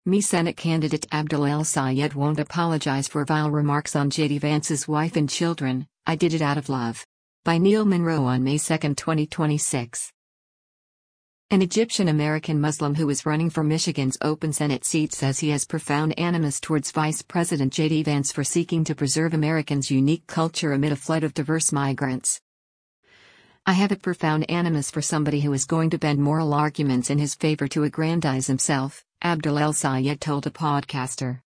Me Senate candidate Abdul El-Sayed won't apologize for vile remarks on JD Vance's wife and children. I did it out of love. By Neil Monroe on May 2, 2026. An Egyptian-American Muslim who is running for Michigan's open Senate seat says he has profound animus towards Vice President JD Vance for seeking to preserve Americans' unique culture amid a flood of diverse migrants. I have a profound animus for somebody who is going to bend moral arguments in his favor to aggrandize himself, Abdul El-Sayed told a podcaster.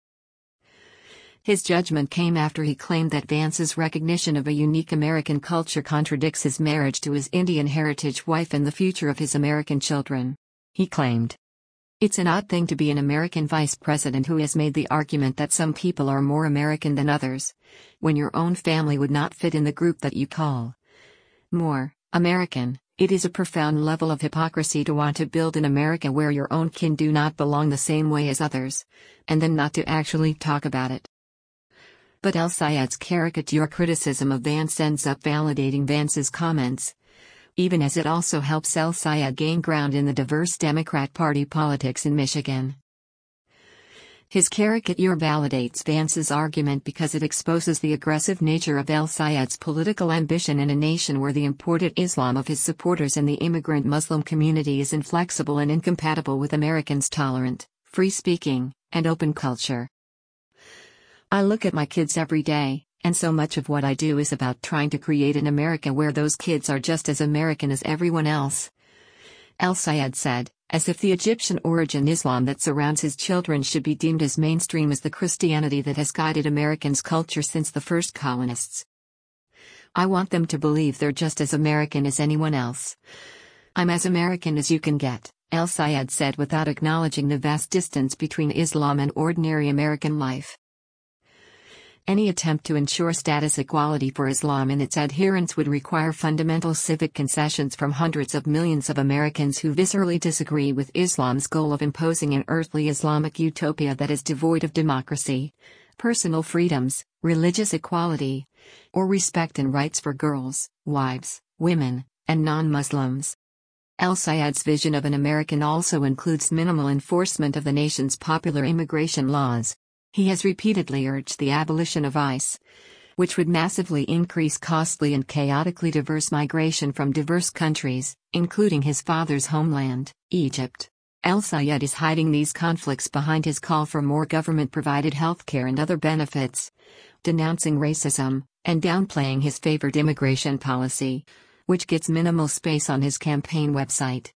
His judgment came after he claimed that Vance's recognition of a unique American culture contradicts his marriage to his Indian heritage wife and the future of his American children. He claimed, "It's an odd thing to be an American vice president who has made the argument that some people are more American than others, when your own family would not fit in the group that you call more American. It is a profound level of hypocrisy to want to build an America where your own kin do not belong the same way as others, and then not to actually talk about it." But El-Sayed's caricature criticism of Vance ends up validating Vance's comments, even as it also helps El-Sayed gain ground in the diverse Democrat Party politics in Michigan. His caricature validates Vance's argument because it exposes the aggressive nature of El-Sayed's political ambition in a nation where the imported Islam of his supporters and the immigrant Muslim community is inflexible and incompatible with Americans' tolerant, free-speaking, and open culture. "I look at my kids every day, and so much of what I do is about trying to create an America where those kids are just as American as everyone else," El-Sayed said, as if the Egyptian origin Islam that surrounds his children should be deemed as mainstream as the Christianity that has guided Americans' culture since the first colonists. "I want them to believe they're just as American as anyone else. I'm as American as you can get," El-Sayed said without acknowledging the vast distance between Islam and ordinary American life. Any attempt to ensure status equality for Islam and its adherents would require fundamental civic concessions from hundreds of millions of Americans who viscerally disagree with Islam's goal of imposing an earthly Islamic utopia that is devoid of democracy, personal freedoms, religious equality, or respect and rights for girls, wives, women, and non-Muslims. El-Sayed's vision of an American also includes minimal enforcement of the nation's popular immigration laws. He has repeatedly urged the abolition of ICE, which would massively increase costly and chaotically diverse migration from diverse countries, including his father's homeland, Egypt. El-Sayed is hiding these conflicts behind his call for more government-provided healthcare and other benefits, denouncing racism, and downplaying his favored immigration policy, which gets minimal space on his campaign website.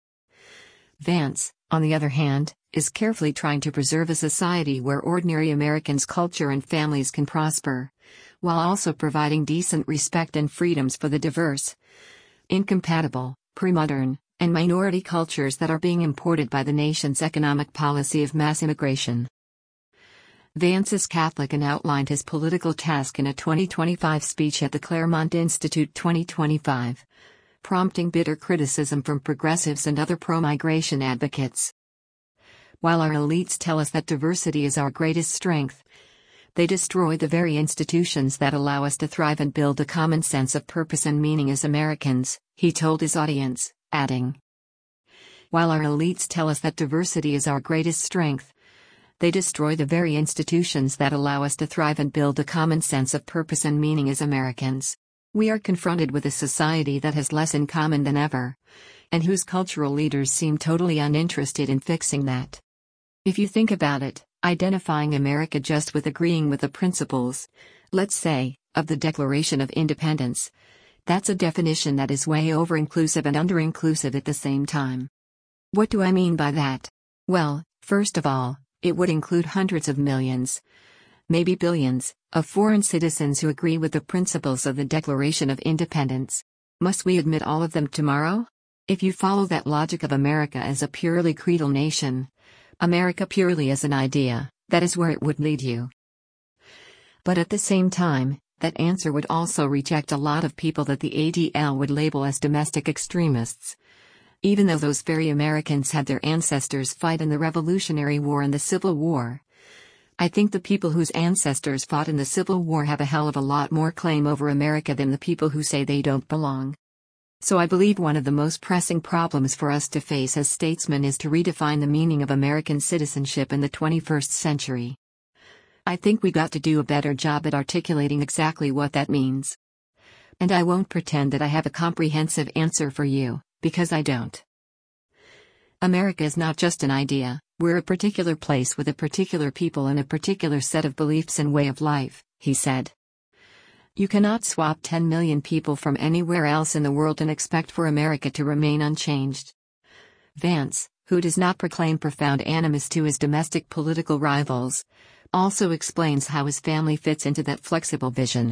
Vance, on the other hand, is carefully trying to preserve a society where ordinary Americans' culture and families can prosper, while also providing decent respect and freedoms for the diverse, incompatible, pre-modern, and minority cultures that are being imported by the nation's economic policy of mass immigration. Vance is Catholic and outlined his political task in a 2025 speech at the Claremont Institute 2025, prompting bitter criticism from progressives and other pro-migration advocates. "While our elites tell us that diversity is our greatest strength, they destroy the very institutions that allow us to thrive and build a common sense of purpose and meaning as Americans," he told his audience, adding, "While our elites tell us that diversity is our greatest strength, they destroy the very institutions that allow us to thrive and build a common sense of purpose and meaning as Americans. We are confronted with a society that has less in common than ever, and whose cultural leaders seem totally uninterested in fixing that. If you think about it, identifying America just with agreeing with the principles, let's say, of the Declaration of Independence, that's a definition that is way over-inclusive and under-inclusive at the same time. What do I mean by that? Well, first of all, it would include hundreds of millions, maybe billions, of foreign citizens who agree with the principles of the Declaration of Independence. Must we admit all of them tomorrow? If you follow that logic of America as a purely creedal nation, America purely as an idea, that is where it would lead you. But at the same time, that answer would also reject a lot of people that the ADL would label as domestic extremists, even though those very Americans had their ancestors fight in the Revolutionary War and the Civil War. I think the people whose ancestors fought in the Civil War have a hell of a lot more claim over America than the people who say they don't belong. So I believe one of the most pressing problems for us to face as statesmen is to redefine the meaning of American citizenship in the 21st century. I think we got to do a better job at articulating exactly what that means. And I won't pretend that I have a comprehensive answer for you, because I don't. America is not just an idea, we're a particular place with a particular people and a particular set of beliefs and way of life, he said. You cannot swap 10 million people from anywhere else in the world and expect for America to remain unchanged. Vance, who does not proclaim profound animus to his domestic political rivals, also explains how his family fits into that flexible vision.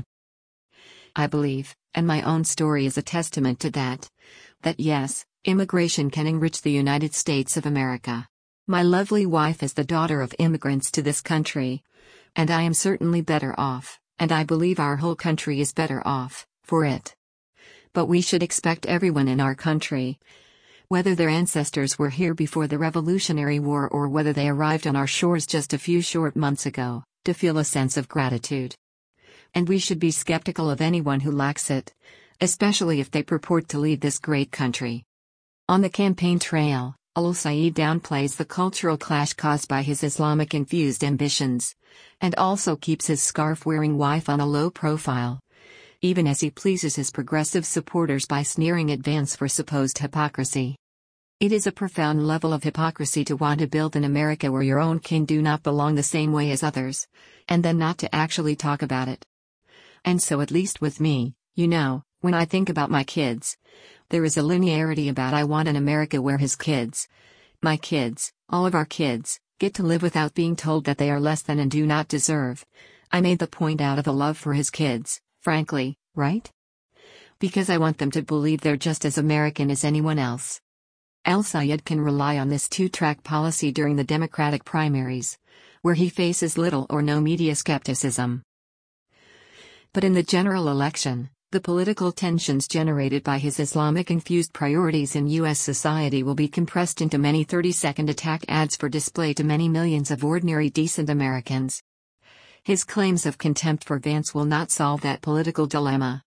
I believe, and my own story is a testament to that yes, immigration can enrich the United States of America. My lovely wife is the daughter of immigrants to this country, and I am certainly better off, and I believe our whole country is better off, for it. But we should expect everyone in our country, whether their ancestors were here before the Revolutionary War or whether they arrived on our shores just a few short months ago, to feel a sense of gratitude. And we should be skeptical of anyone who lacks it, especially if they purport to lead this great country. On the campaign trail, Al-Sayed downplays the cultural clash caused by his Islamic-infused ambitions, and also keeps his scarf-wearing wife on a low profile, even as he pleases his progressive supporters by sneering at Vance for supposed hypocrisy. It is a profound level of hypocrisy to want to build an America where your own kin do not belong the same way as others, and then not to actually talk about it. And so at least with me, when I think about my kids, there is a linearity about I want an America where his kids, my kids, all of our kids, get to live without being told that they are less than and do not deserve. I made the point out of a love for his kids, frankly, right? Because I want them to believe they're just as American as anyone else. Al-Sayed can rely on this two-track policy during the Democratic primaries, where he faces little or no media skepticism. But in the general election, the political tensions generated by his Islamic-infused priorities in U.S. society will be compressed into many 30-second attack ads for display to many millions of ordinary decent Americans. His claims of contempt for Vance will not solve that political dilemma.